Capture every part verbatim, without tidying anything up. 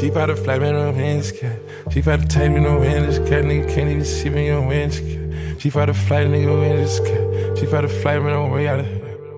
She bout to fly me no hands, cat. She bout to take me no hands, cat. Nigga can't even see me on hands, cat. She bout to fly nigga in this cat. She bout to fly me no way out of here.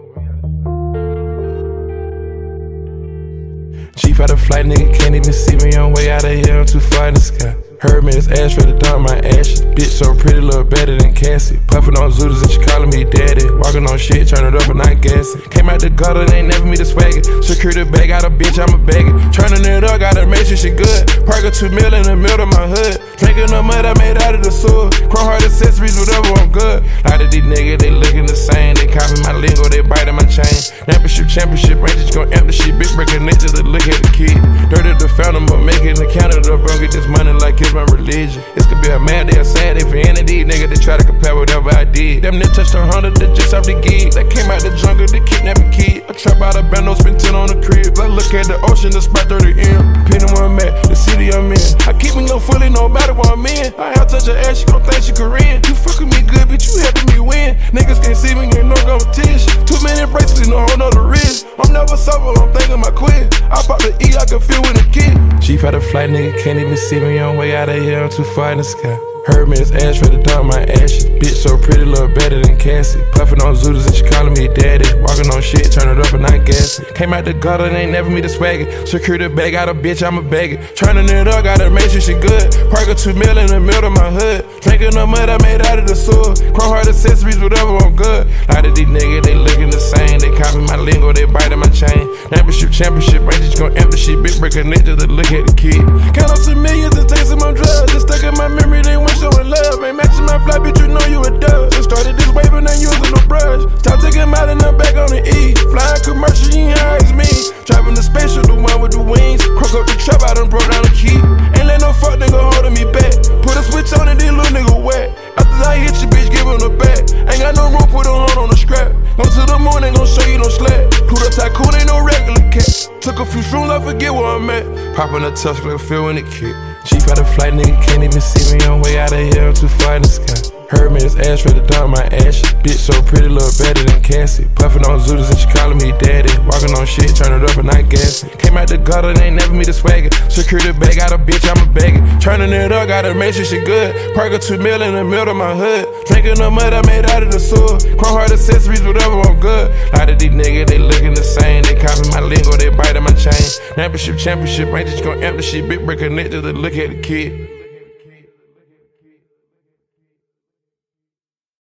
She bout to fly nigga can't even see me on way out of here. I'm too far in the sky. Heard me, it's ash for the dump my ashes. Bitch so pretty, look better than Cassie. Puffin' on Zooters and she calling me daddy. Walking on shit, turn it up and not gassing. Came out the gutter, they ain't never me the swagger. Secure the bag, got a bitch, I'm a bagger. Turning it up, gotta make sure she good. Park a two mil in the middle of my hood. Drinking the mud I made out of the sewer. Chrome heart accessories, whatever, I'm good. A lot of these niggas, they looking the same. They copy my lingo, they biting my chain. Championship, championship, Rangers gon' empty shit. Big breaking nature to look at the kid. Dirty the fountain, but making the counter up. Bro, get this money like it's my religion. This could be a mad day, a sad day for any of these niggas that try to compare whatever I did. Them niggas touched a hundred, they just off the gig. They came out the jungle, they kidnapping kid. I trap out a bando, spend ten on the crib. I look at the ocean, the spot thirty M. Depending where I'm at, the city I'm in. I keep me no fully, no matter where I'm in. I have touch her ass, she gon' think she Korean. You fucking me good, bitch, you helping me win. Niggas can't see me, ain't no competition. Too many bracelets, no whole nother wrist. I'm never sober, I'm thinking my quit. I pop the E, I can feel with a kid. She had a flight, nigga can't even see me on way out of here. I'm too far in the sky. Heard me, it's ash for the dump my ashes. Bitch so pretty, look better than Cassie. Puffin' on Zooters and she calling me daddy. Walking on shit, turn it up and not gassing. Came out the gutter, they ain't never me the swagger. Secure the bag, got a bitch, I'm a bagger. Turning it up, gotta make sure she good. Park a two mil in the middle of my hood. Drinking the mud I made out of the sewer. Chrome heart accessories, whatever, I'm good. A lot of these niggas, they looking the same. They copy my lingo, they biting my chain. Championship, championship, Rangers gon' empty shit. Big breaker nigga to look at the kid. Count up some millions and take some on drugs. Just stuck in my memory, they want showing love. Ain't matching my fly, bitch, you know you a dub. Just started this wave and ain't using no brush. Time to get out and I'm back on the E. Flying commercial, you ain't high as me. Driving the spaceship, the one with the wings. Crook up the trap, I done broke down the key. Ain't let no fuck nigga holding me back. Put a switch on and then little nigga wet. After I hit you, bitch, give him the back. Ain't got no room, put a horn on the scrap. Go to the moon, ain't gon' show you no slack. Pluto tycoon, ain't no regular cat. Took a few shrooms, I forget where I'm at. Popping a touch, like a feel when it kick. She got a flight, nigga can't even see me on way out of here. I'm too far in the sky. Heard me, it's ash for the dump my ashes. Bitch so pretty, look better than Cassie. Puffin' on Zooters and she calling me daddy. Walking on shit, turn it up and not gassing. Came out the gutter, they ain't never me the swagger. Secure the bag, got a bitch, I'm a bagger. Turning it up, gotta make sure she good. Park a two mil in the middle of my hood. Drinking the mud I made out of the sewer. Chrome heart accessories, whatever, I'm good. A lot of these niggas, they looking the same. They copy my lingo, they biting my chain. Championship, championship, Rangers gon' empty shit. Big breaker nigga to look at the kid.